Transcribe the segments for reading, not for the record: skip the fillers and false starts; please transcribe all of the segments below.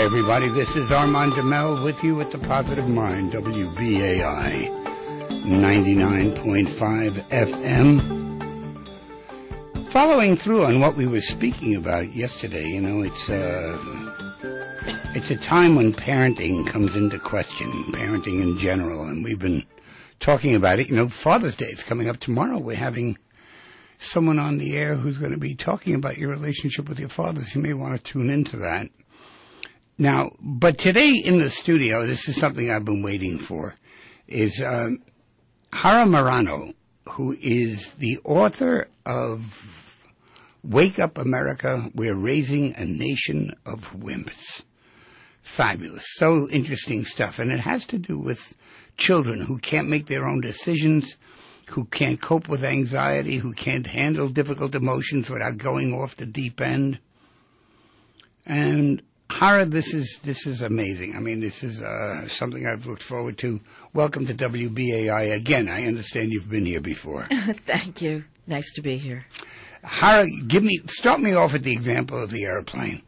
everybody. This is Armand Jamel with you at the Positive Mind, WBAI 99.5 FM. Following through on what we were speaking about yesterday, it's a time when parenting comes into question, parenting in general, and we've been talking about it. Father's Day is coming up tomorrow. We're having someone on the air who's going to be talking about your relationship with your fathers. You may want to tune into that. Now, but today in the studio, this is something I've been waiting for, is Hara Marano, who is the author of Wake Up America, We're Raising a Nation of Wimps. Fabulous. So interesting stuff. And it has to do with children who can't make their own decisions, who can't cope with anxiety, who can't handle difficult emotions without going off the deep end. And Hara, this is amazing. I mean, this is something I've looked forward to. Welcome to WBAI again. I understand you've been here before. Thank you. Nice to be here. Hara, start me off with the example of the airplane.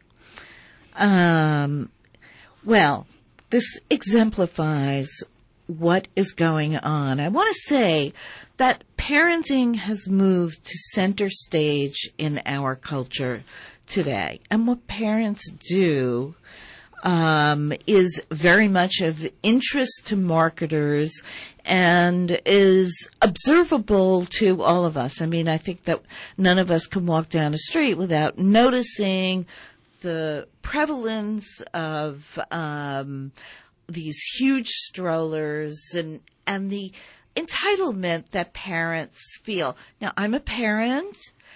Well, this exemplifies what is going on. I want to say that parenting has moved to center stage in our culture today. And what parents do is very much of interest to marketers and is observable to all of us. I mean, I think that none of us can walk down a street without noticing the prevalence of these huge strollers and the entitlement that parents feel. Now, I'm a parent.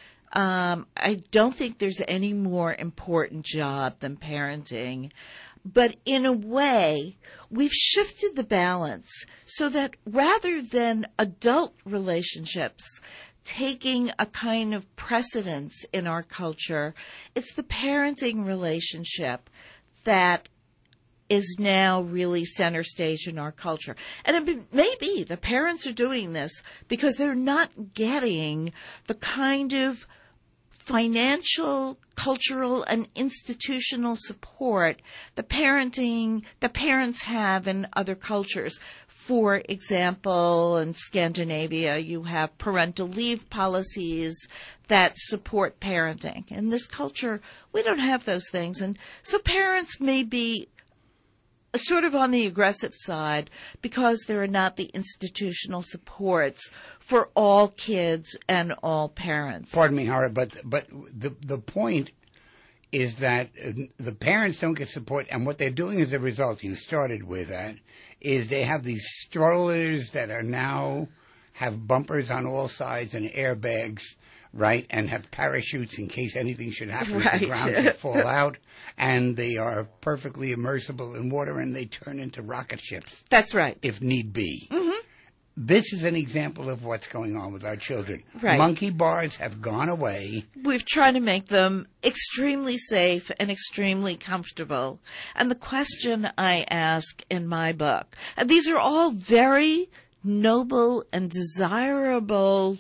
I don't think there's any more important job than parenting. But in a way, we've shifted the balance so that rather than adult relationships taking a kind of precedence in our culture, it's the parenting relationship that is now really center stage in our culture. And it may be the parents are doing this because they're not getting the kind of financial, cultural, and institutional support the parents have in other cultures. For example, in Scandinavia, you have parental leave policies that support parenting. In this culture, we don't have those things. And so parents may be sort of on the aggressive side because there are not the institutional supports for all kids and all parents. Pardon me, Hara, but the point is that the parents don't get support, and what they're doing as a result, you started with that, is they have these strollers that are now have bumpers on all sides and airbags, right, and have parachutes in case anything should happen to the ground and fall out, and they are perfectly immersible in water, and they turn into rocket ships. That's right. If need be. Mm-hmm. This is an example of what's going on with our children. Right. Monkey bars have gone away. We've tried to make them extremely safe and extremely comfortable. And the question I ask in my book, and these are all very noble and desirable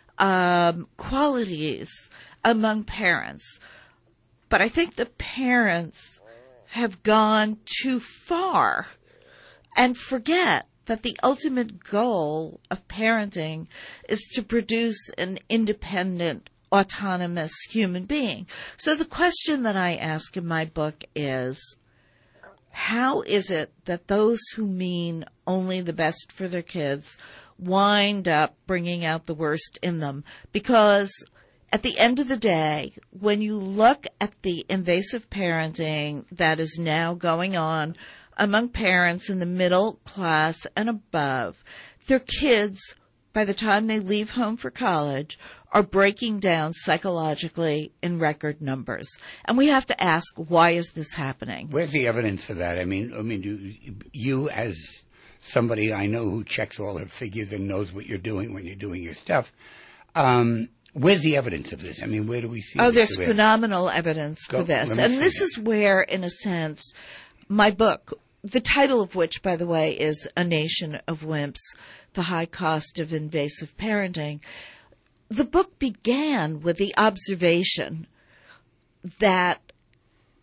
qualities among parents. But I think the parents have gone too far and forget that the ultimate goal of parenting is to produce an independent, autonomous human being. So the question that I ask in my book is, how is it that those who mean only the best for their kids wind up bringing out the worst in them? Because at the end of the day, when you look at the invasive parenting that is now going on among parents in the middle class and above, their kids, by the time they leave home for college, are breaking down psychologically in record numbers. And we have to ask, why is this happening? Where's the evidence for that? I mean, you as somebody I know who checks all her figures and knows what you're doing when you're doing your stuff, where's the evidence of this? I mean, where do we see this? Oh, there's phenomenal evidence for this. And this is where, in a sense, my book, the title of which, by the way, is A Nation of Wimps, The High Cost of Invasive Parenting. The book began with the observation that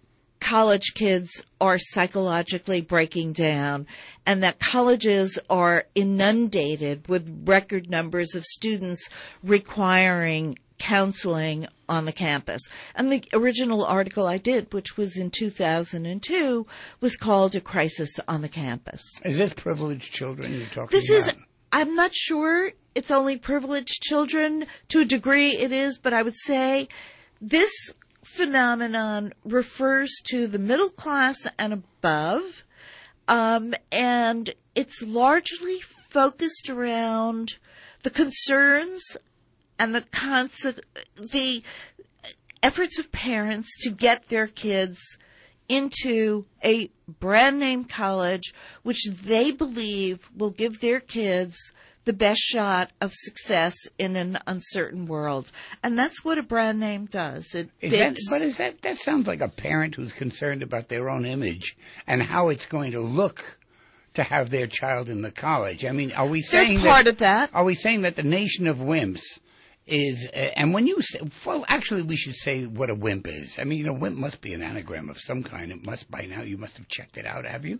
college kids are psychologically breaking down and that colleges are inundated with record numbers of students requiring counseling on the campus. And the original article I did, which was in 2002, was called A Crisis on the Campus. Is this privileged children you're talking about? I'm not sure it's only privileged children. To a degree it is, but I would say this phenomenon refers to the middle class and above, and it's largely focused around the concerns and the efforts of parents to get their kids into a brand name college, which they believe will give their kids the best shot of success in an uncertain world. And that's what a brand name does. That sounds like a parent who's concerned about their own image and how it's going to look to have their child in the college. I mean, are we saying there's part of that? Are we saying that the nation of wimps is, and when you say, well, actually we should say what a wimp is. I mean, a wimp must be an anagram of some kind. It must, by now you must have checked it out, have you?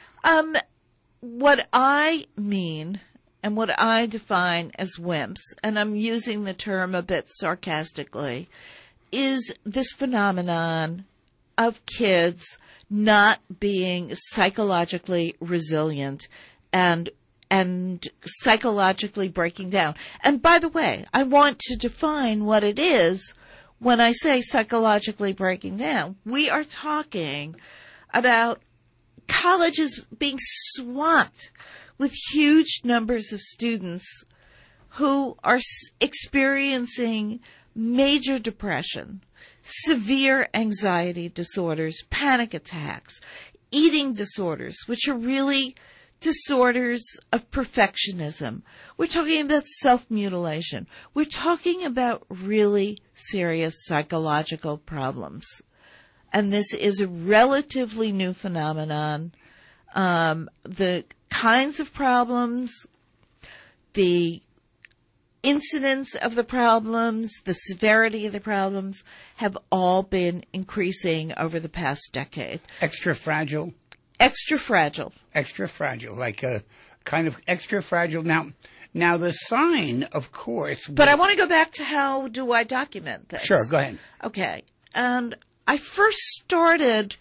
What I mean and what I define as wimps, and I'm using the term a bit sarcastically, is this phenomenon of kids not being psychologically resilient and psychologically breaking down. And by the way, I want to define what it is when I say psychologically breaking down. We are talking about colleges being swamped with huge numbers of students who are experiencing major depression, severe anxiety disorders, panic attacks, eating disorders, which are really disorders of perfectionism. We're talking about self-mutilation. We're talking about really serious psychological problems. And this is a relatively new phenomenon. The kinds of problems, the incidence of the problems, the severity of the problems have all been increasing over the past decade. Extra fragile? Extra fragile. Extra fragile, like a kind of extra fragile. Now the sign, of course. But I want to go back to how do I document this? Sure, go ahead. Okay. And I first started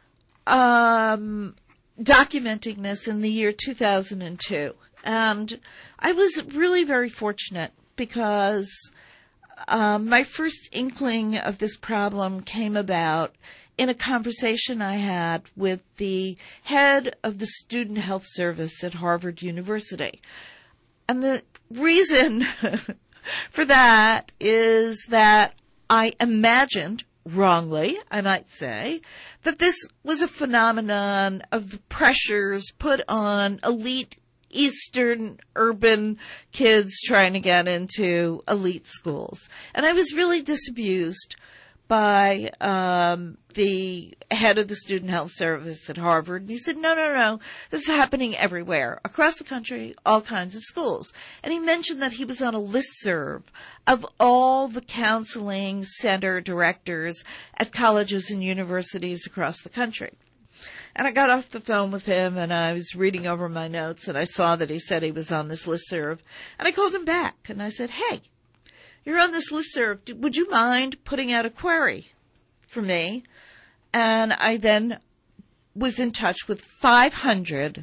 documenting this in the year 2002. And I was really very fortunate because my first inkling of this problem came about in a conversation I had with the head of the Student Health Service at Harvard University. And the reason for that is that I imagined, wrongly, I might say, that this was a phenomenon of the pressures put on elite Eastern urban kids trying to get into elite schools. And I was really disabused by the head of the Student Health Service at Harvard. And he said, no, this is happening everywhere, across the country, all kinds of schools. And he mentioned that he was on a listserv of all the counseling center directors at colleges and universities across the country. And I got off the phone with him, and I was reading over my notes, and I saw that he said he was on this listserv. And I called him back, and I said, hey, you're on this listserv. Would you mind putting out a query for me? And I then was in touch with 500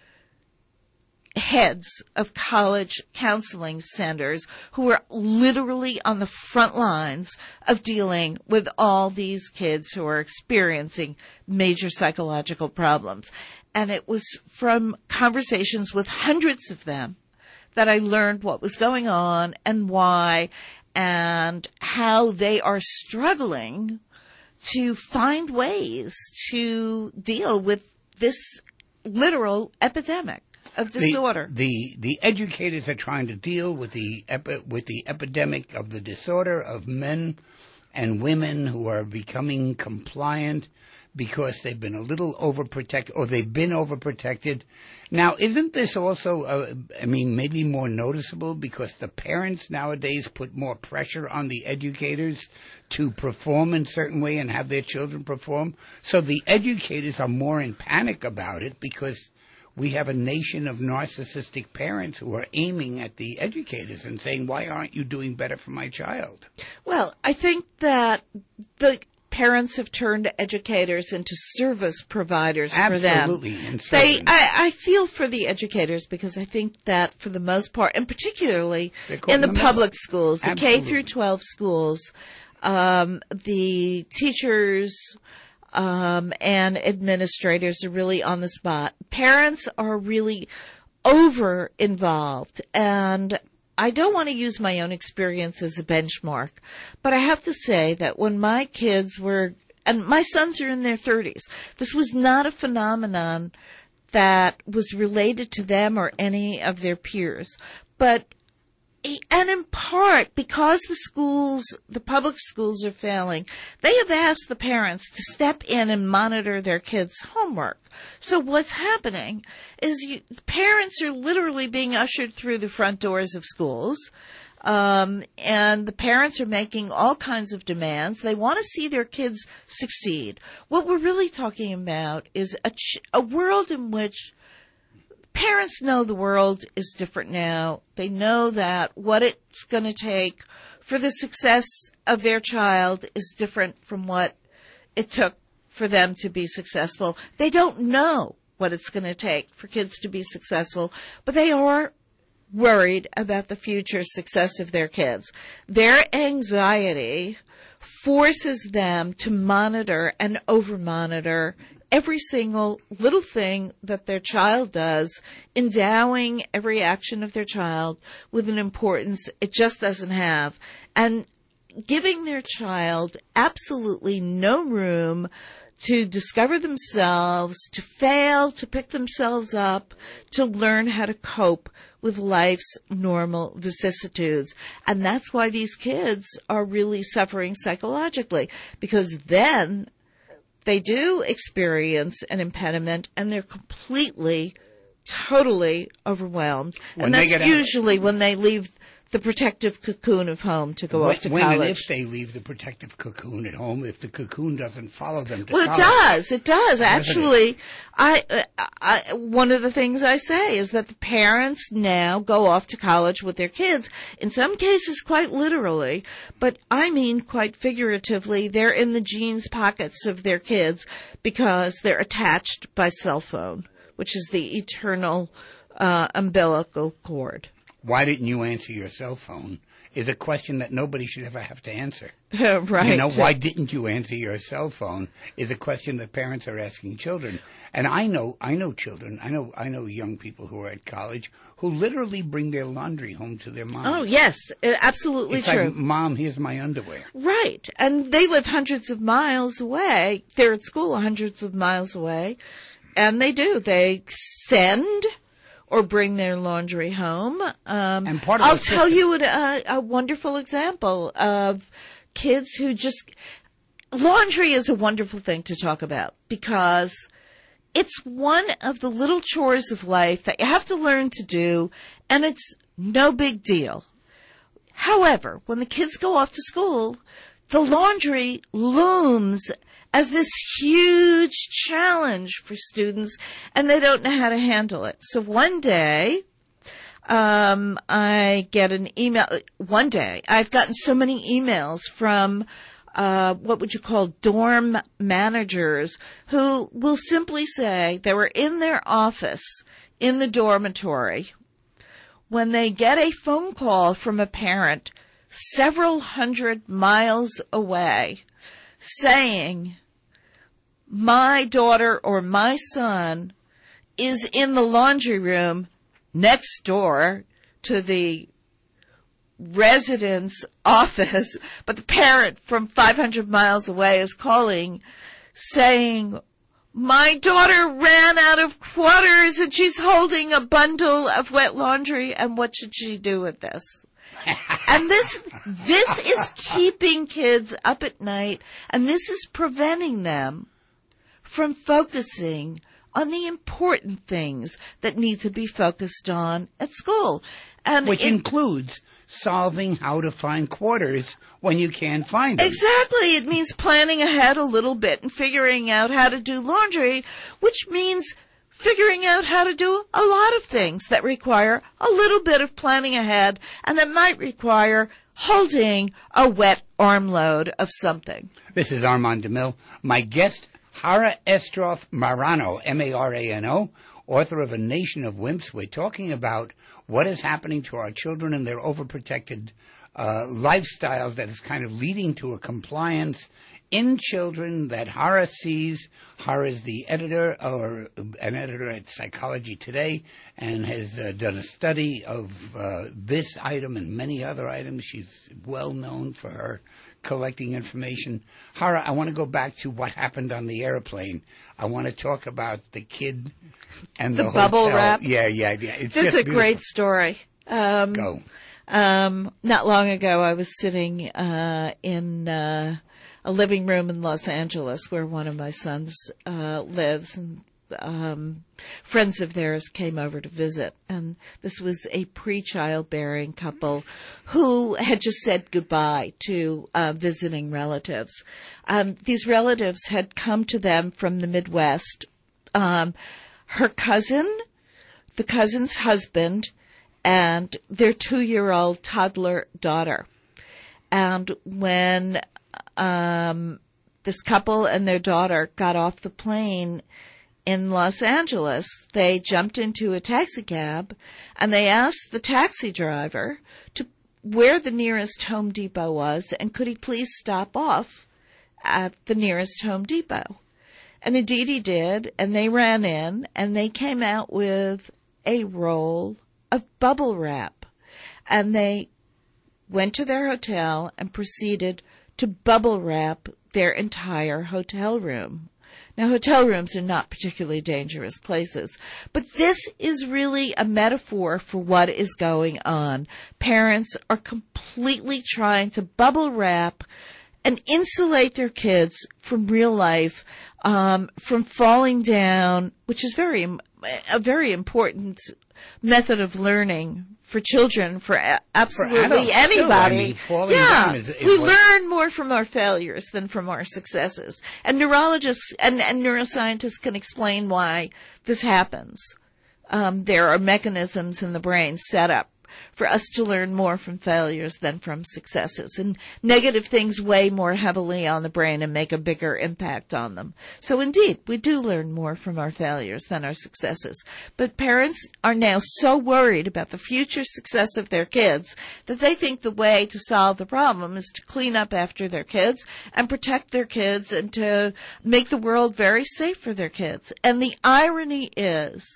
heads of college counseling centers who were literally on the front lines of dealing with all these kids who are experiencing major psychological problems. And it was from conversations with hundreds of them that I learned what was going on and why and how they are struggling to find ways to deal with this literal epidemic of disorder. The educators are trying to deal with the epidemic of the disorder of men and women who are becoming compliant because they've been a little overprotected, or they've been overprotected. Now, isn't this also, maybe more noticeable because the parents nowadays put more pressure on the educators to perform in a certain way and have their children perform? So the educators are more in panic about it because we have a nation of narcissistic parents who are aiming at the educators and saying, why aren't you doing better for my child? Well, I think that the parents have turned educators into service providers for them. Absolutely. I feel for the educators because I think that for the most part, and particularly in the public schools, the K through 12 schools, the teachers and administrators are really on the spot. Parents are really over involved, and I don't want to use my own experience as a benchmark, but I have to say that when my kids were, and my sons are in their 30s, this was not a phenomenon that was related to them or any of their peers. And in part, because the public schools are failing, they have asked the parents to step in and monitor their kids' homework. So what's happening is parents are literally being ushered through the front doors of schools, and the parents are making all kinds of demands. They want to see their kids succeed. What we're really talking about is a world in which parents know the world is different now. They know that what it's going to take for the success of their child is different from what it took for them to be successful. They don't know what it's going to take for kids to be successful, but they are worried about the future success of their kids. Their anxiety forces them to monitor and over-monitor every single little thing that their child does, endowing every action of their child with an importance it just doesn't have, and giving their child absolutely no room to discover themselves, to fail, to pick themselves up, to learn how to cope with life's normal vicissitudes. And that's why these kids are really suffering psychologically, because then they do experience an impediment and they're completely, totally overwhelmed. And that's usually when they leave the protective cocoon of home to go off to college. When and if they leave the protective cocoon at home, if the cocoon doesn't follow them to college. Well, it does. Actually, one of the things I say is that the parents now go off to college with their kids, in some cases quite literally, but I mean quite figuratively. They're in the jeans pockets of their kids because they're attached by cell phone, which is the eternal umbilical cord. Why didn't you answer your cell phone is a question that nobody should ever have to answer. Right. Why didn't you answer your cell phone is a question that parents are asking children. And I know children, I know young people who are at college who literally bring their laundry home to their mom. Oh, yes, absolutely it's true. Like, Mom, here's my underwear. Right. And they live hundreds of miles away. They're at school hundreds of miles away. And they do. They send or bring their laundry home. And part of I'll tell you a wonderful example of kids who just... Laundry is a wonderful thing to talk about because it's one of the little chores of life that you have to learn to do, and it's no big deal. However, when the kids go off to school, the laundry looms as this huge challenge for students, and they don't know how to handle it. So one day, I get an email. One day, I've gotten so many emails from what would you call dorm managers who will simply say they were in their office in the dormitory when they get a phone call from a parent several hundred miles away saying, my daughter or my son is in the laundry room next door to the resident's office, but the parent from 500 miles away is calling saying, my daughter ran out of quarters and she's holding a bundle of wet laundry, and what should she do with this? And this is keeping kids up at night, and this is preventing them from focusing on the important things that need to be focused on at school. And which includes solving how to find quarters when you can't find them. Exactly. It means planning ahead a little bit and figuring out how to do laundry, which means figuring out how to do a lot of things that require a little bit of planning ahead and that might require holding a wet armload of something. This is Armand DeMille. My guest, Hara Estroff Marano, M-A-R-A-N-O, author of A Nation of Wimps. We're talking about what is happening to our children and their overprotected lifestyles that is kind of leading to a compliance in children that Hara sees. Hara is the editor, or an editor at Psychology Today, and has done a study of this item and many other items. She's well known for her collecting information. Hara, I want to go back to what happened on the airplane. I want to talk about the kid and the bubble wrap. Yeah. It's this is a beautiful. great story. Go. Not long ago, I was sitting in a living room in Los Angeles where one of my sons lives, and friends of theirs came over to visit. And this was a pre-childbearing couple who had just said goodbye to visiting relatives. These relatives had come to them from the Midwest. Her cousin, the cousin's husband, and their 2-year-old toddler daughter. And when this couple and their daughter got off the plane in Los Angeles, they jumped into a taxi cab and they asked the taxi driver to where the nearest Home Depot was and could he please stop off at the nearest Home Depot. And indeed he did, and they ran in and they came out with a roll of bubble wrap, and they went to their hotel and proceeded to bubble wrap their entire hotel room. Now, hotel rooms are not particularly dangerous places, but this is really a metaphor for what is going on. Parents are completely trying to bubble wrap and insulate their kids from real life, from falling down, which is a very important method of learning for children, for absolutely anybody. Falling down is we learn more from our failures than from our successes. And neurologists and neuroscientists can explain why this happens. There are mechanisms in the brain set up for us to learn more from failures than from successes. And negative things weigh more heavily on the brain and make a bigger impact on them. So indeed, we do learn more from our failures than our successes. But parents are now so worried about the future success of their kids that they think the way to solve the problem is to clean up after their kids and protect their kids and to make the world very safe for their kids. And the irony is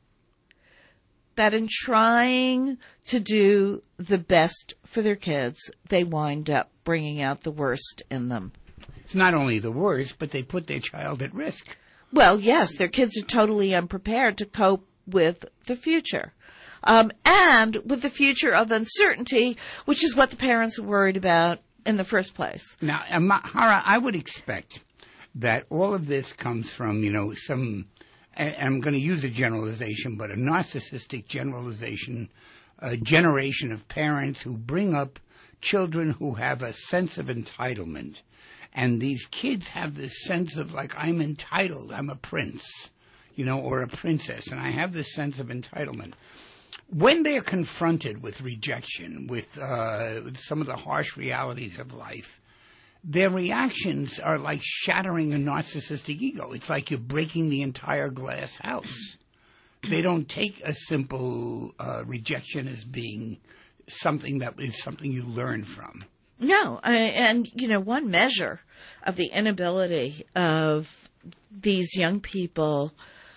that in trying to do the best for their kids, they wind up bringing out the worst in them. It's not only the worst, but they put their child at risk. Well, yes, their kids are totally unprepared to cope with the future. And with the future of uncertainty, which is what the parents are worried about in the first place. Now, Hara, I would expect that all of this comes from, some... and I'm going to use a generalization, but a narcissistic generalization, a generation of parents who bring up children who have a sense of entitlement. And these kids have this sense of, like, I'm entitled, I'm a prince, or a princess, and I have this sense of entitlement. When they're confronted with rejection, with some of the harsh realities of life, their reactions are like shattering a narcissistic ego. It's like you're breaking the entire glass house. They don't take a simple rejection as being something that is something you learn from. No, and one measure of the inability of these young people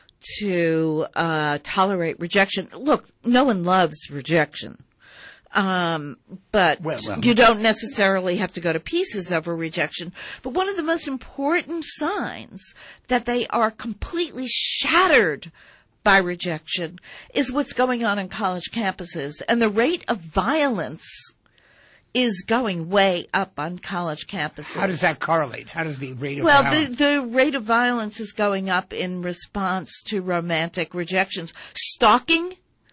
to tolerate rejection. Look, no one loves rejection. But you don't necessarily have to go to pieces over rejection. But one of the most important signs that they are completely shattered by rejection is what's going on college campuses. And the rate of violence is going way up on college campuses. How does that correlate? How does the rate of violence? Well, the rate of violence is going up in response to romantic rejections. Stalking,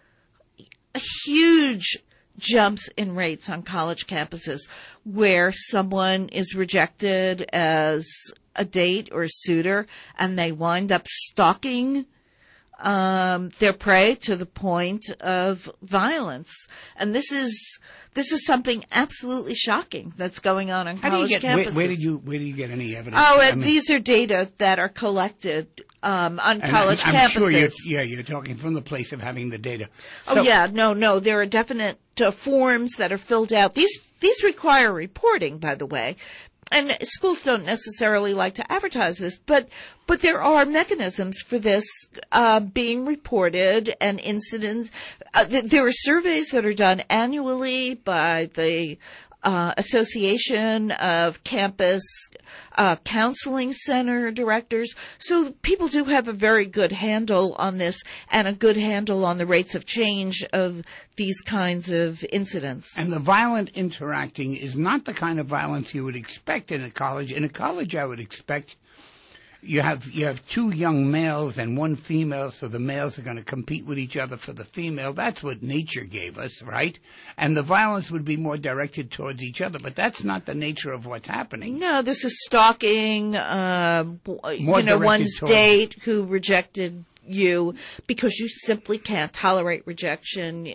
huge jumps in rates on college campuses where someone is rejected as a date or a suitor and they wind up stalking their prey to the point of violence. And this is something absolutely shocking that's going on college campuses. Where did you get any evidence? These are data that are collected on college campuses. I'm sure you're talking from the place of having the data. No, there are definite forms that are filled out. These require reporting, by the way. And schools don't necessarily like to advertise this, but there are mechanisms for this being reported and incidents. There are surveys that are done annually by the Association of Campus Counseling Center Directors. So people do have a very good handle on this and a good handle on the rates of change of these kinds of incidents. And the violent interacting is not the kind of violence you would expect in a college. In a college, I would expect you have two young males and one female, so the males are going to compete with each other for the female. That's what nature gave us, right? And the violence would be more directed towards each other, but that's not the nature of what's happening. No, this is stalking, one's date who rejected you because you simply can't tolerate rejection.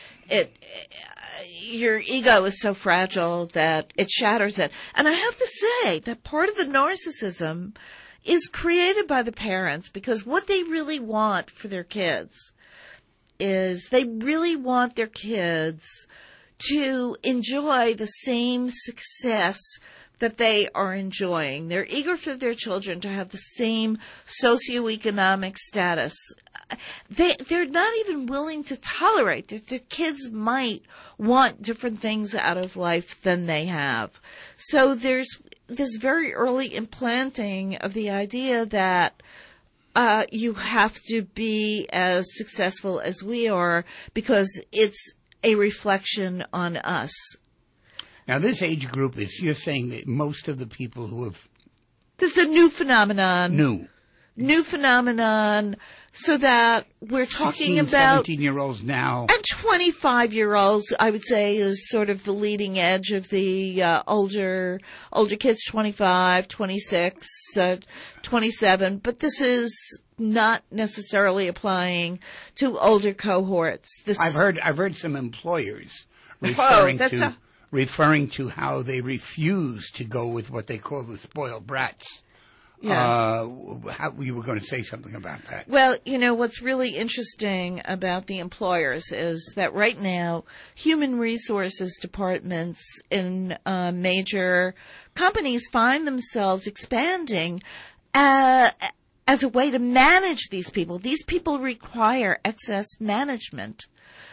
Your ego is so fragile that it shatters it. And I have to say that part of the narcissism is created by the parents because what they really want for their kids is they really want their kids to enjoy the same success that they are enjoying. They're eager for their children to have the same socioeconomic status. They're not even willing to tolerate that their kids might want different things out of life than they have. So there's this very early implanting of the idea that you have to be as successful as we are because it's a reflection on us. Now, this age group you're saying that most of the people who have... This is a new phenomenon. New phenomenon, so that we're talking 16, about 17-year-olds now. And 25-year-olds, I would say, is sort of the leading edge of the older kids, 25, 26, 27. But this is not necessarily applying to older cohorts. I've heard some employers referring to how they refuse to go with what they call the spoiled brats. Yeah. You were going to say something about that. Well, what's really interesting about the employers is that right now, human resources departments in major companies find themselves expanding as a way to manage these people. These people require excess management.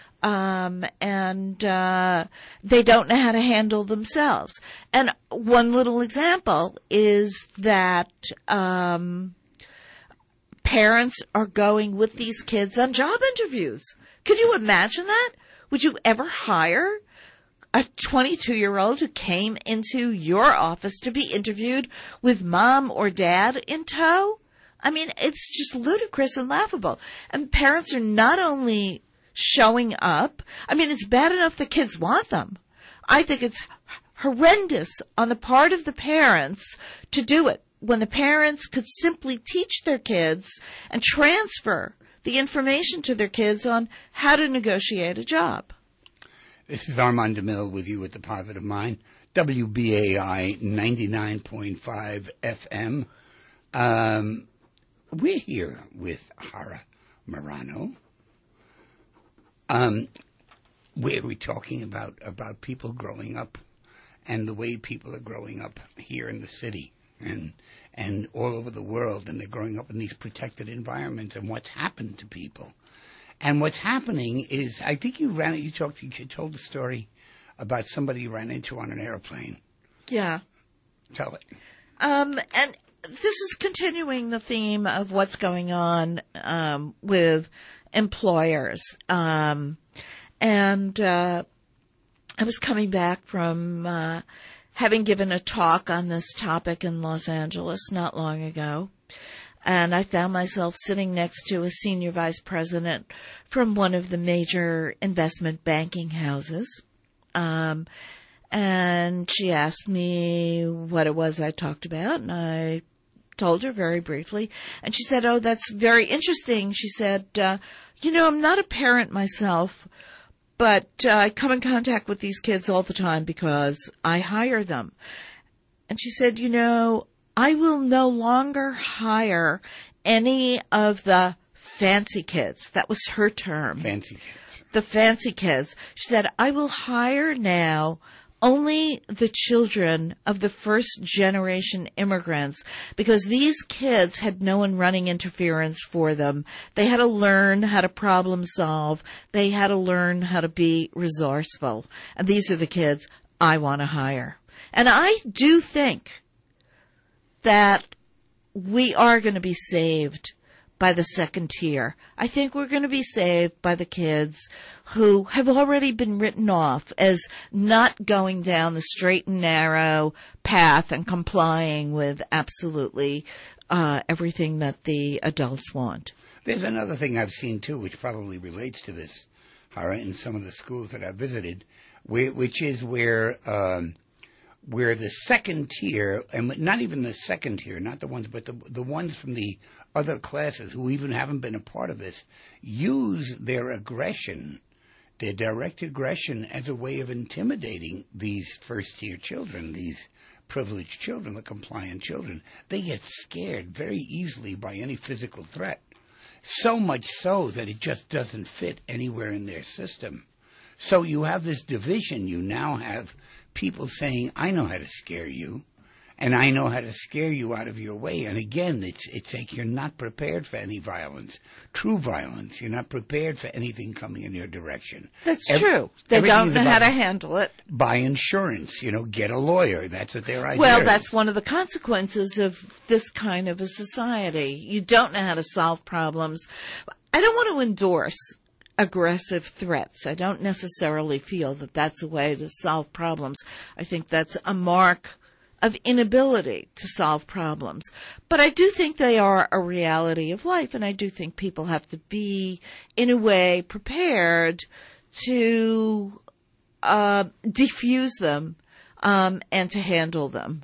And they don't know how to handle themselves. And one little example is that parents are going with these kids on job interviews. Can you imagine that? Would you ever hire a 22-year-old who came into your office to be interviewed with mom or dad in tow? I mean, it's just ludicrous and laughable. And parents are not only showing up. I mean, it's bad enough the kids want them. I think it's horrendous on the part of the parents to do it when the parents could simply teach their kids and transfer the information to their kids on how to negotiate a job. This is Armand DeMille with you at The Positive Mind, WBAI 99.5 FM. We're here with Hara Marano. Where we're talking about people growing up and the way people are growing up here in the city and all over the world, and they're growing up in these protected environments and what's happened to people. And what's happening is, I think you told a story about somebody you ran into on an airplane. Yeah. Tell it. And this is continuing the theme of what's going on with employers. And I was coming back from having given a talk on this topic in Los Angeles not long ago, and I found myself sitting next to a senior vice president from one of the major investment banking houses. And she asked me what it was I talked about, and I told her very briefly. And she said, "Oh, that's very interesting." She said, I'm not a parent myself, but I come in contact with these kids all the time because I hire them. And she said, I will no longer hire any of the fancy kids. That was her term. Fancy kids. The fancy kids. She said, I will hire now only the children of the first generation immigrants, because these kids had no one running interference for them. They had to learn how to problem solve. They had to learn how to be resourceful. And these are the kids I want to hire. And I do think that we are going to be saved by the second tier. I think we're going to be saved by the kids who have already been written off as not going down the straight and narrow path and complying with absolutely everything that the adults want. There's another thing I've seen, too, which probably relates to this, Hara, in some of the schools that I've visited, which is where the second tier, and not even the second tier, not the ones, but the ones from the other classes who even haven't been a part of this, use their aggression, their direct aggression, as a way of intimidating these first-tier children, these privileged children, the compliant children. They get scared very easily by any physical threat, so much so that it just doesn't fit anywhere in their system. So you have this division. You now have people saying, I know how to scare you, and I know how to scare you out of your way. And again, it's like you're not prepared for any violence, true violence. You're not prepared for anything coming in your direction. That's true. They don't know how to handle it. Buy insurance, get a lawyer. That's what their idea Well, is. that's one of the consequences of this kind of a society. You don't know how to solve problems. I don't want to endorse aggressive threats. I don't necessarily feel that that's a way to solve problems. I think that's a mark of inability to solve problems. But I do think they are a reality of life, and I do think people have to be, in a way, prepared to diffuse them and to handle them.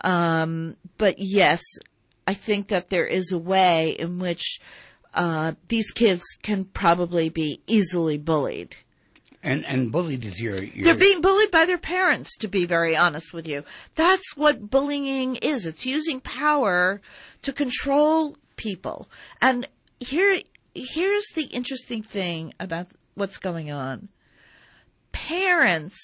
But yes, I think that there is a way in which these kids can probably be easily bullied. And bullied is your... They're being bullied by their parents, to be very honest with you. That's what bullying is. It's using power to control people. And here's the interesting thing about what's going on. Parents,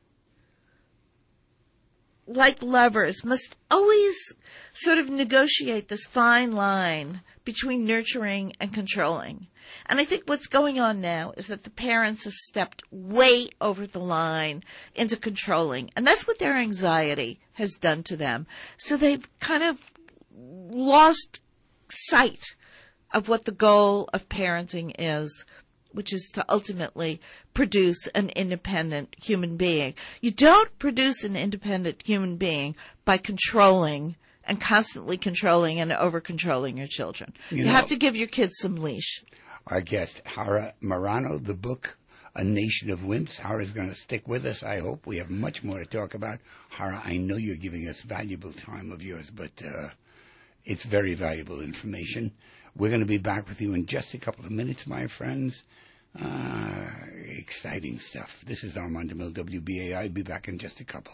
like lovers, must always sort of negotiate this fine line between nurturing and controlling. And I think what's going on now is that the parents have stepped way over the line into controlling. And that's what their anxiety has done to them. So they've kind of lost sight of what the goal of parenting is, which is to ultimately produce an independent human being. You don't produce an independent human being by controlling and constantly controlling and over-controlling your children. You have to give your kids some leash. Our guest, Hara Marano, the book, A Nation of Wimps. Hara's going to stick with us, I hope. We have much more to talk about. Hara, I know you're giving us valuable time of yours, but it's very valuable information. We're going to be back with you in just a couple of minutes, my friends. Exciting stuff. This is Armand DeMille, WBAI. Be back in just a couple.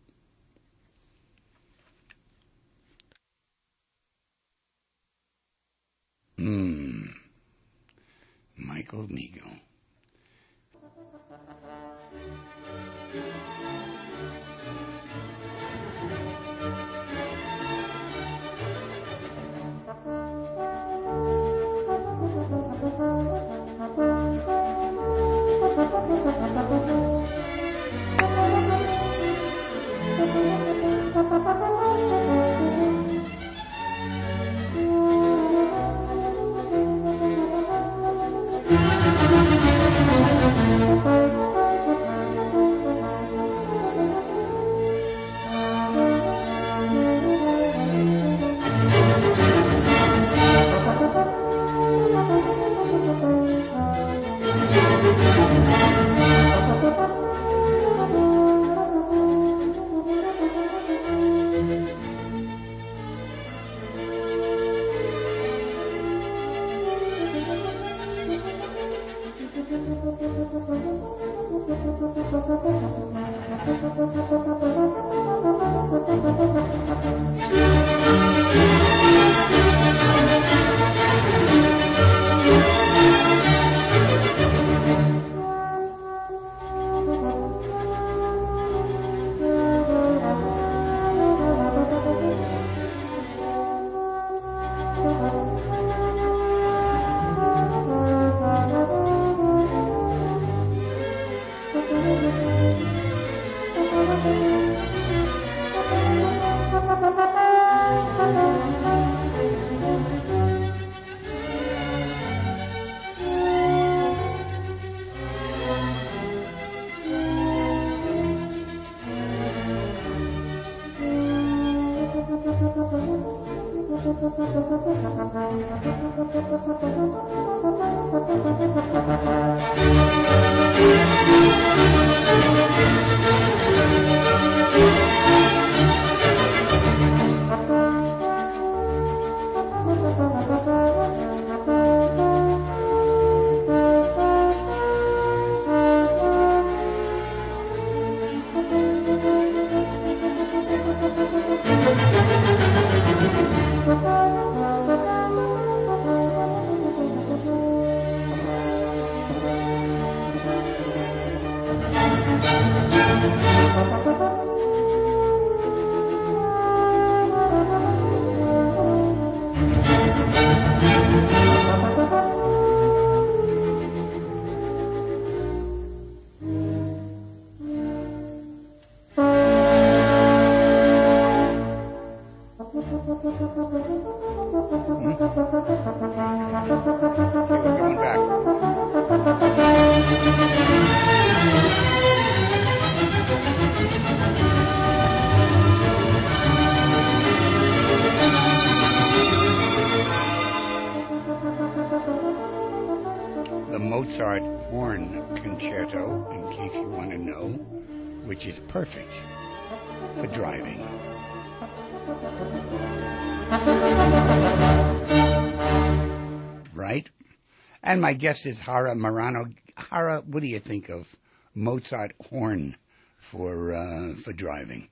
Michael Migo. The Mozart Horn Concerto, in case you want to know, which is perfect for driving. Right? And my guest is Hara Marano. Hara, what do you think of Mozart Horn for driving?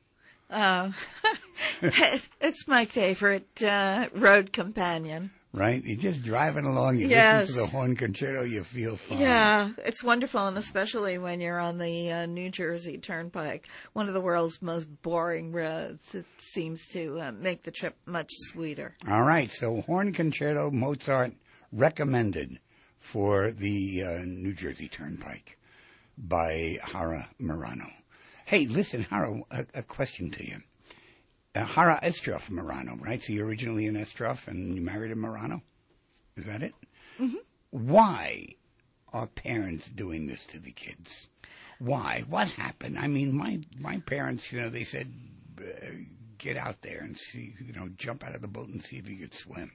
It's my favorite road companion. Right? You're just driving along, you Yes. listen to the horn concerto, you feel fine. Yeah, it's wonderful, and especially when you're on the New Jersey Turnpike, one of the world's most boring roads. It seems to make the trip much sweeter. All right, so horn concerto, Mozart, recommended for the New Jersey Turnpike by Hara Marano. Hey, listen, Hara, a question to you. Hara Estroff Marano, right? So you're originally an Estroff and you married a Marano? Is that it? Mm-hmm. Why are parents doing this to the kids? Why? What happened? I mean, my parents, they said, get out there and see, jump out of the boat and see if you could swim.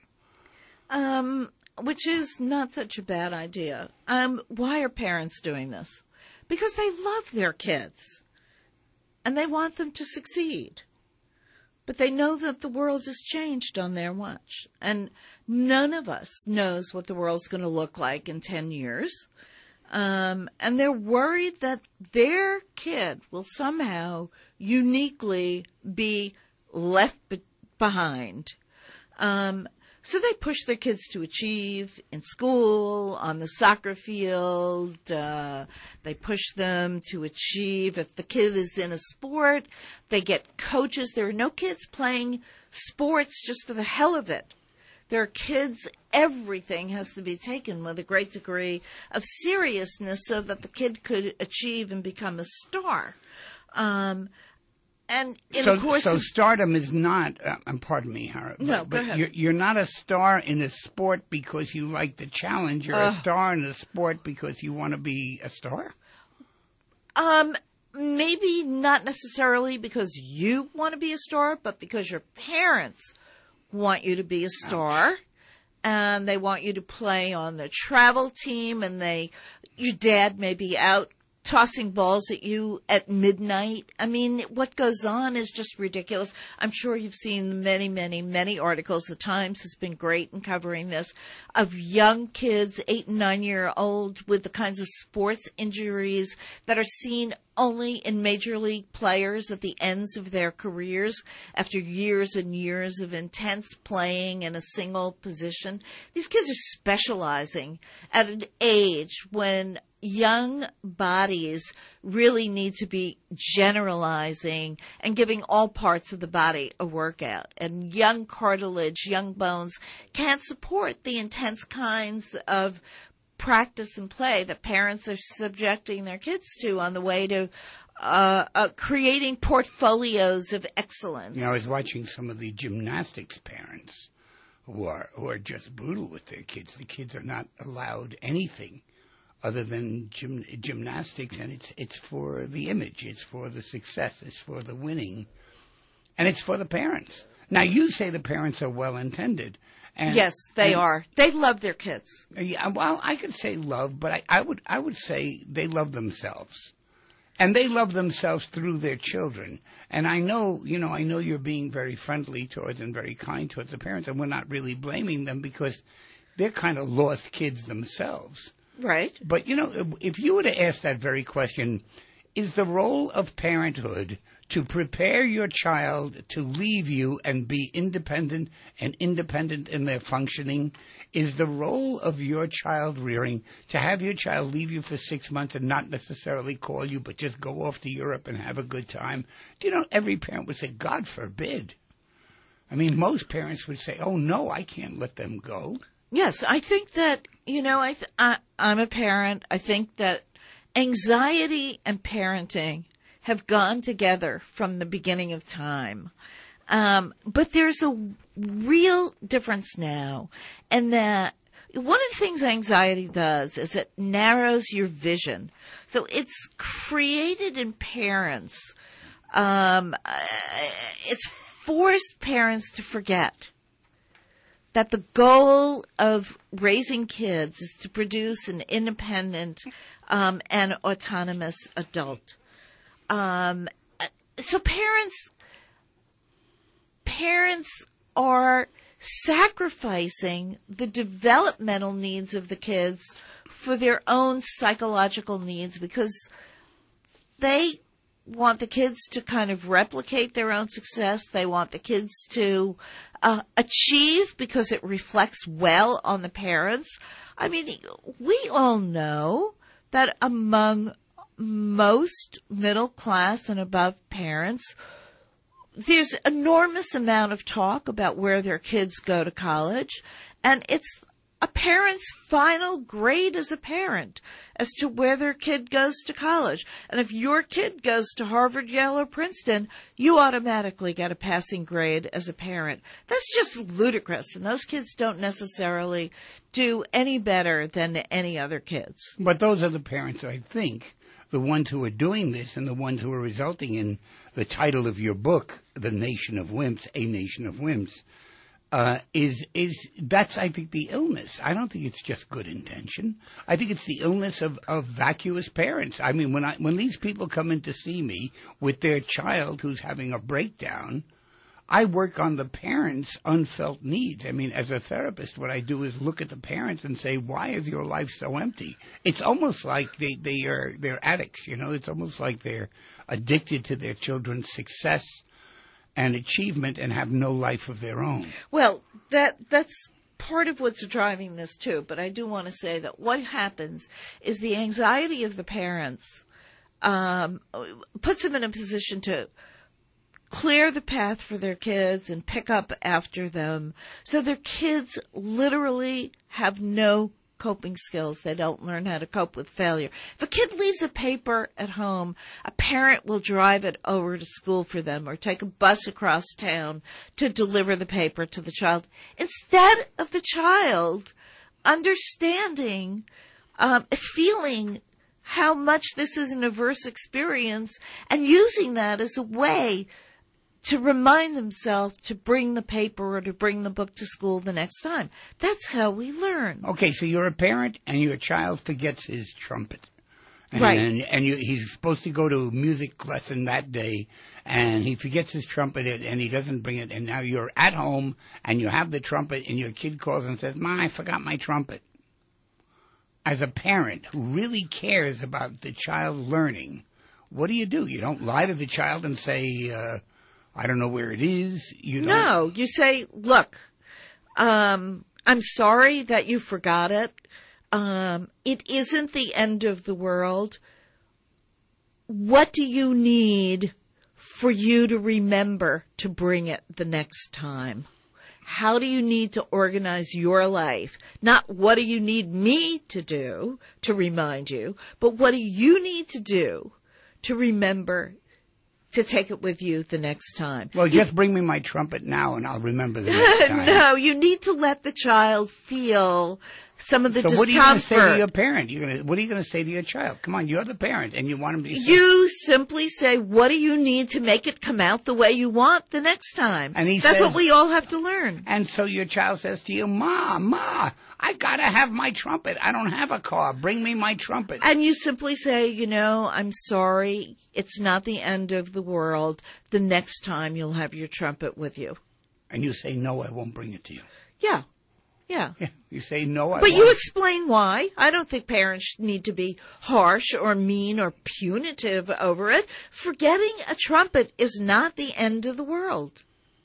Which is not such a bad idea. Why are parents doing this? Because they love their kids and they want them to succeed. But they know that the world has changed on their watch. And none of us knows what the world's going to look like in 10 years. And they're worried that their kid will somehow uniquely be left behind. So they push their kids to achieve in school, on the soccer field. They push them to achieve. If the kid is in a sport, they get coaches. There are no kids playing sports just for the hell of it. There are kids, everything has to be taken with a great degree of seriousness so that the kid could achieve and become a star. So stardom is not, pardon me, Hara. No, but go ahead. You're not a star in a sport because you like the challenge. You're a star in a sport because you want to be a star? Maybe not necessarily because you want to be a star, but because your parents want you to be a star. Ouch. And they want you to play on the travel team, and your dad may be out tossing balls at you at midnight. I mean, what goes on is just ridiculous. I'm sure you've seen many, many, many articles. The Times has been great in covering this, of young kids, 8 and 9 year old, with the kinds of sports injuries that are seen only in major league players at the ends of their careers after years and years of intense playing in a single position. These kids are specializing at an age when young bodies really need to be generalizing and giving all parts of the body a workout. And young cartilage, young bones can't support the intense kinds of practice and play that parents are subjecting their kids to on the way to creating portfolios of excellence. You know, I was watching some of the gymnastics parents who are just brutal with their kids. The kids are not allowed anything other than gymnastics, and it's for the image, it's for the success, it's for the winning, and it's for the parents. Now, you say the parents are well-intended. Yes, they are. They love their kids. Yeah, well, I could say love, but I would say they love themselves. And they love themselves through their children. And I know you're being very friendly towards and very kind towards the parents, and we're not really blaming them because they're kind of lost kids themselves. Right. But, if you were to ask that very question, is the role of parenthood to prepare your child to leave you and be independent in their functioning? Is the role of your child rearing to have your child leave you for 6 months and not necessarily call you, but just go off to Europe and have a good time? Every parent would say, God forbid. I mean, most parents would say, oh, no, I can't let them go. Yes, I think that, I'm a parent. I think that anxiety and parenting have gone together from the beginning of time. But there's a real difference now, and that one of the things anxiety does is it narrows your vision. So it's created in parents, it's forced parents to forget that the goal of raising kids is to produce an independent and autonomous adult. So parents are sacrificing the developmental needs of the kids for their own psychological needs because they want the kids to kind of replicate their own success. They want the kids to achieve because it reflects well on the parents. I mean, we all know that among most middle class and above parents, there's enormous amount of talk about where their kids go to college, and it's a parent's final grade as a parent as to where their kid goes to college. And if your kid goes to Harvard, Yale, or Princeton, you automatically get a passing grade as a parent. That's just ludicrous, and those kids don't necessarily do any better than any other kids. But those are the parents, I think, the ones who are doing this and the ones who are resulting in the title of your book, The Nation of Wimps, A Nation of Wimps, that's, I think, the illness. I don't think it's just good intention. I think it's the illness of vacuous parents. I mean, when these people come in to see me with their child who's having a breakdown, I work on the parents' unfelt needs. I mean, as a therapist, what I do is look at the parents and say, why is your life so empty? It's almost like they're addicts, It's almost like they're addicted to their children's success and achievement and have no life of their own. Well, that's part of what's driving this too, but I do want to say that what happens is the anxiety of the parents puts them in a position to clear the path for their kids and pick up after them. So their kids literally have no coping skills. They don't learn how to cope with failure. If a kid leaves a paper at home, a parent will drive it over to school for them or take a bus across town to deliver the paper to the child. Instead of the child understanding, feeling how much this is an adverse experience and using that as a way to remind himself to bring the paper or to bring the book to school the next time. That's how we learn. Okay, so you're a parent and your child forgets his trumpet. And, right. And he's supposed to go to a music lesson that day, and he forgets his trumpet and he doesn't bring it. And now you're at home and you have the trumpet and your kid calls and says, "Ma, I forgot my trumpet." As a parent who really cares about the child learning, what do? You don't lie to the child and say, I don't know where it is. You don't. No, you say, look, I'm sorry that you forgot it. It isn't the end of the world. What do you need for you to remember to bring it the next time? How do you need to organize your life? Not what do you need me to do to remind you, but what do you need to do to remember to take it with you the next time? Well, just bring me my trumpet now and I'll remember the next time. No, you need to let the child feel some of the discomfort. So what are you going to say to your parent? What are you going to say to your child? Come on, you're the parent and you want him to be safe. You simply say, what do you need to make it come out the way you want the next time? And that's what we all have to learn. And so your child says to you, Ma, I got to have my trumpet. I don't have a car. Bring me my trumpet. And you simply say, I'm sorry. It's not the end of the world. The next time you'll have your trumpet with you. And you say, no, I won't bring it to you. Yeah. Yeah, you say no, I won't. But you explain why. I don't think parents need to be harsh or mean or punitive over it. Forgetting a trumpet is not the end of the world.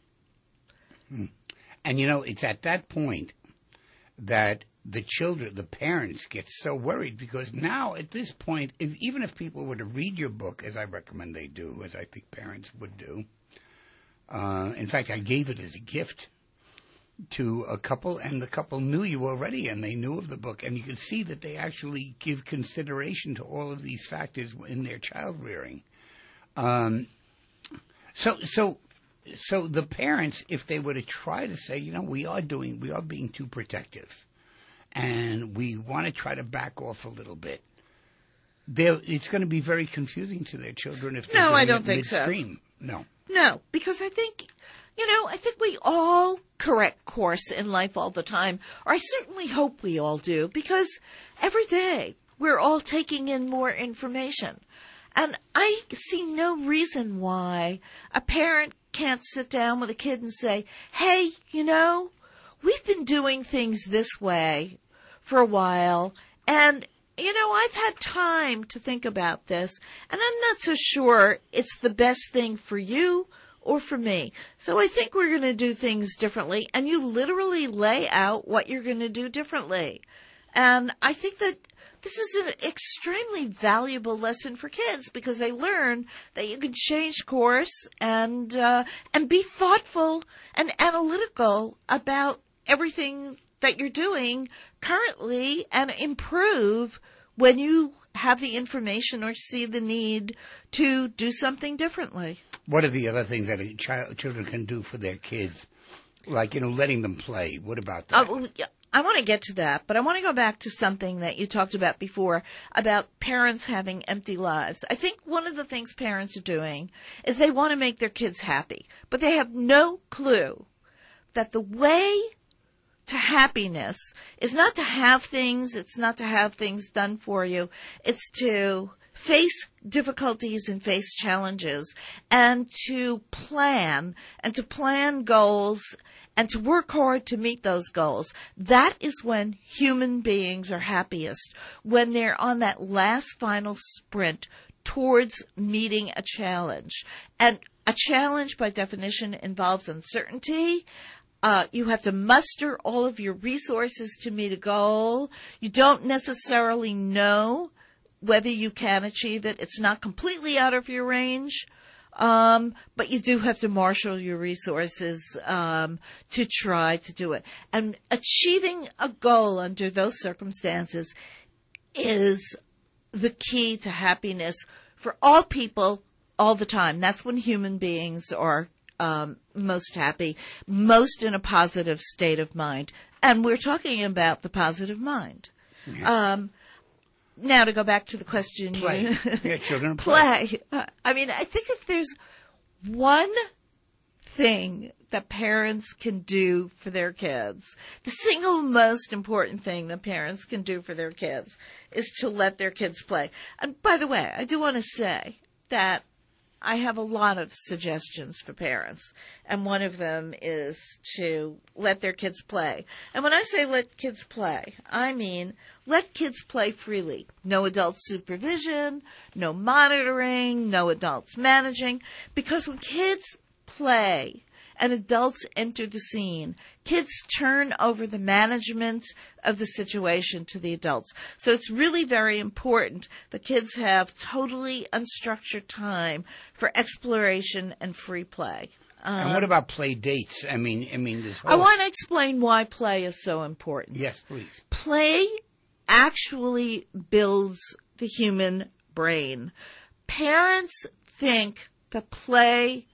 And it's at that point that the parents get so worried, because now at this point, even if people were to read your book, as I recommend they do, as I think parents would do, in fact, I gave it as a gift to a couple, and the couple knew you already, and they knew of the book, and you can see that they actually give consideration to all of these factors in their child rearing. So the parents, if they were to try to say, we are being too protective, and we want to try to back off a little bit, it's going to be very confusing to their children if they're doing I don't it think midstream. So. No, because I think we all correct course in life all the time, or I certainly hope we all do, because every day we're all taking in more information. And I see no reason why a parent can't sit down with a kid and say, hey, we've been doing things this way for a while, and I've had time to think about this, and I'm not so sure it's the best thing for you or for me. So I think we're going to do things differently, and you literally lay out what you're going to do differently. And I think that this is an extremely valuable lesson for kids, because they learn that you can change course and be thoughtful and analytical about everything that you're doing currently, and improve when you have the information or see the need to do something differently. What are the other things that children can do for their kids? Like, letting them play. What about that? I want to get to that, but I want to go back to something that you talked about before, about parents having empty lives. I think one of the things parents are doing is they want to make their kids happy, but they have no clue that the way to happiness is not to have things, it's not to have things done for you, it's to face difficulties and face challenges, and to plan goals, and to work hard to meet those goals. That is when human beings are happiest, when they're on that last final sprint towards meeting a challenge. And a challenge, by definition, involves uncertainty. You have to muster all of your resources to meet a goal. You don't necessarily know whether you can achieve it. It's not completely out of your range. But you do have to marshal your resources to try to do it. And achieving a goal under those circumstances is the key to happiness for all people all the time. That's when human beings are most happy, most in a positive state of mind. And we're talking about the positive mind. Yeah. Now to go back to the question. Play. Yeah, children play. I think if there's one thing that parents can do for their kids, the single most important thing that parents can do for their kids is to let their kids play. And by the way, I do want to say that I have a lot of suggestions for parents, and one of them is to let their kids play. And when I say let kids play, I mean let kids play freely. No adult supervision, no monitoring, no adults managing, because when kids play and adults enter the scene, kids turn over the management of the situation to the adults. So it's really very important that kids have totally unstructured time for exploration and free play. And what about play dates? I mean, this whole... I want to explain why play is so important. Yes, please. Play actually builds the human brain. Parents think that play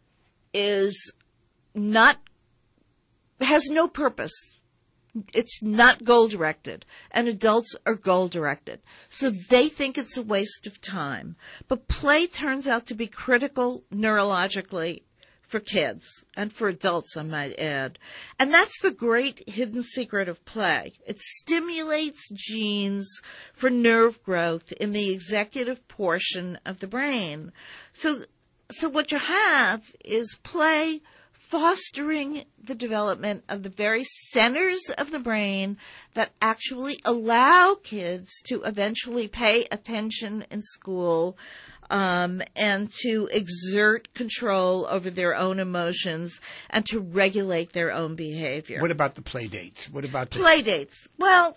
has no purpose. It's not goal-directed, and adults are goal-directed. So they think it's a waste of time. But play turns out to be critical neurologically for kids, and for adults, I might add. And that's the great hidden secret of play. It stimulates genes for nerve growth in the executive portion of the brain. So what you have is play fostering the development of the very centers of the brain that actually allow kids to eventually pay attention in school, and to exert control over their own emotions and to regulate their own behavior. What about the play dates? What about the... Play dates? Well,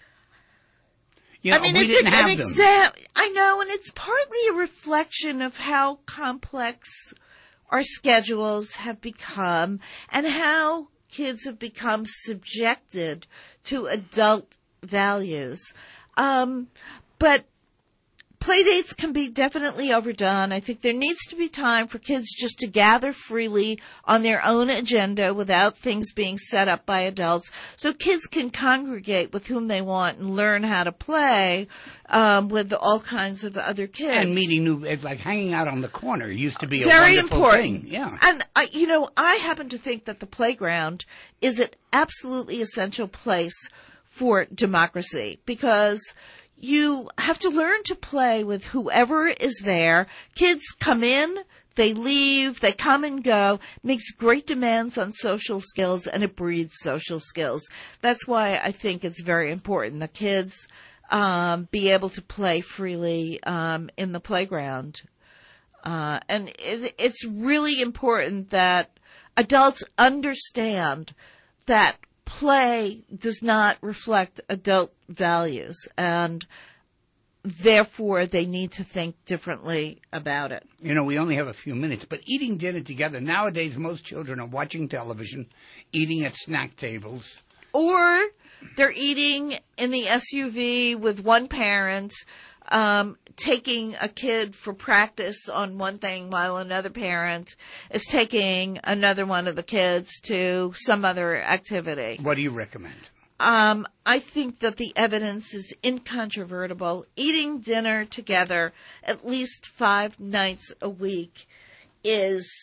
we didn't have them. I know, and it's partly a reflection of how complex our schedules have become and how kids have become subjected to adult values. But playdates can be definitely overdone. I think there needs to be time for kids just to gather freely on their own agenda without things being set up by adults, so kids can congregate with whom they want and learn how to play with all kinds of other kids. And meeting new, like hanging out on the corner used to be a very wonderful important thing. Yeah. And I happen to think that the playground is an absolutely essential place for democracy, because you have to learn to play with whoever is there. Kids come in, they leave, they come and go. It makes great demands on social skills, and it breeds social skills. That's why I think it's very important that kids be able to play freely in the playground. And it's really important that adults understand that play does not reflect adult values, and therefore they need to think differently about it. We only have a few minutes, but eating dinner together, nowadays most children are watching television, eating at snack tables. Or they're eating in the SUV with one parent, taking a kid for practice on one thing while another parent is taking another one of the kids to some other activity. What do you recommend? I think that the evidence is incontrovertible. Eating dinner together at least 5 nights a week is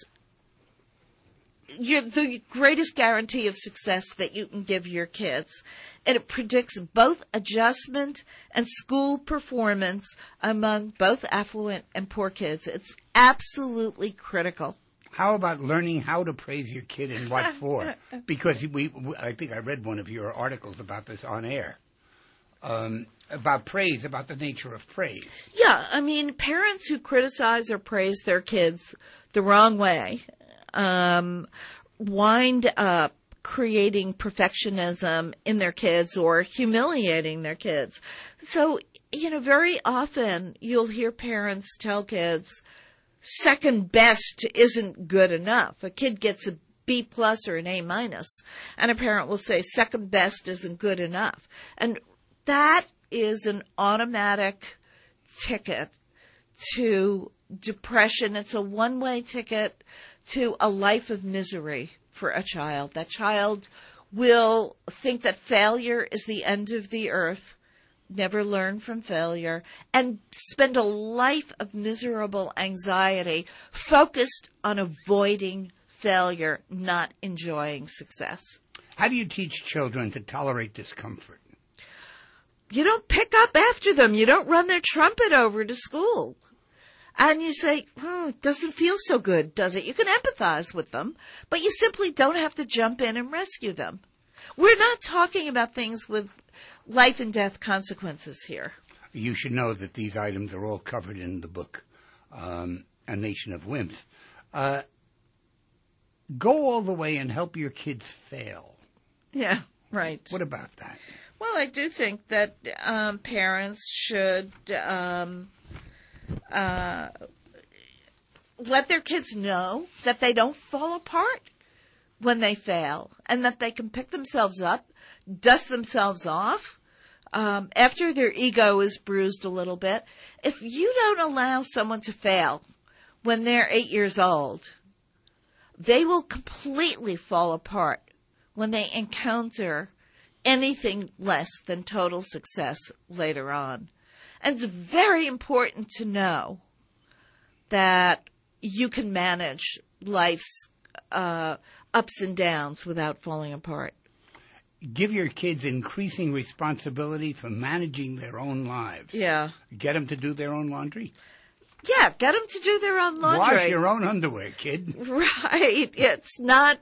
the greatest guarantee of success that you can give your kids. And it predicts both adjustment and school performance among both affluent and poor kids. It's absolutely critical. How about learning how to praise your kid and what for? Because I think I read one of your articles about this on air, about praise, about the nature of praise. Yeah, parents who criticize or praise their kids the wrong way wind up creating perfectionism in their kids or humiliating their kids. So, very often you'll hear parents tell kids, second best isn't good enough. A kid gets a B plus or an A minus, and a parent will say second best isn't good enough. And that is an automatic ticket to depression. It's a one-way ticket to a life of misery for a child. That child will think that failure is the end of the earth, never learn from failure, and spend a life of miserable anxiety focused on avoiding failure, not enjoying success. How do you teach children to tolerate discomfort? You don't pick up after them. You don't run their trumpet over to school. And you say, it doesn't feel so good, does it? You can empathize with them, but you simply don't have to jump in and rescue them. We're not talking about things with life and death consequences here. You should know that these items are all covered in the book, A Nation of Wimps. Go all the way and help your kids fail. Yeah, right. What about that? Well, I do think that parents should let their kids know that they don't fall apart when they fail, and that they can pick themselves up, dust themselves off after their ego is bruised a little bit. If you don't allow someone to fail when they're 8 years old, they will completely fall apart when they encounter anything less than total success later on. And it's very important to know that you can manage life's ups and downs without falling apart. Give your kids increasing responsibility for managing their own lives. Yeah. Get them to do their own laundry. Yeah, get them to do their own laundry. Wash your own underwear, kid. Right. It's not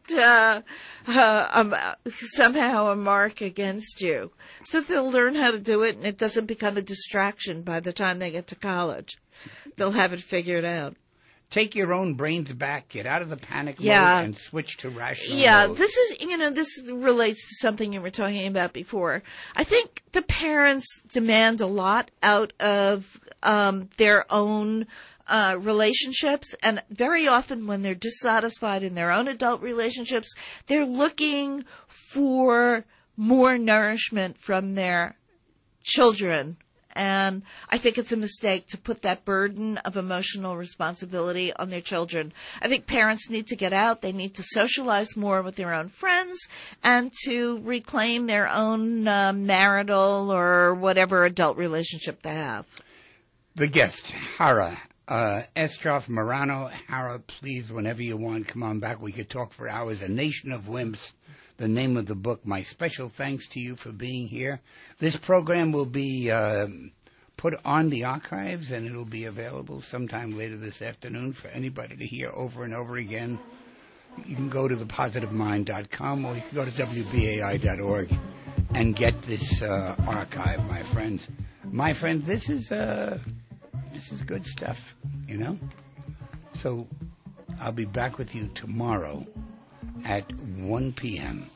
somehow a mark against you. So they'll learn how to do it, and it doesn't become a distraction by the time they get to college. They'll have it figured out. Take your own brains back, get out of the panic mode, and switch to rational mode. This relates to something you were talking about before. I think the parents demand a lot out of their own relationships, and very often when they're dissatisfied in their own adult relationships, they're looking for more nourishment from their children. And I think it's a mistake to put that burden of emotional responsibility on their children. I think parents need to get out. They need to socialize more with their own friends and to reclaim their own marital or whatever adult relationship they have. The guest, Hara Estroff Marano. Hara, please, whenever you want, come on back. We could talk for hours. A Nation of Wimps, the name of the book. My special thanks to you for being here. This program will be put on the archives, and it'll be available sometime later this afternoon for anybody to hear over and over again. You can go to thepositivemind.com, or you can go to WBAI.org and get this archive, my friends. My friends, this is good stuff, you know? So I'll be back with you tomorrow at 1 p.m.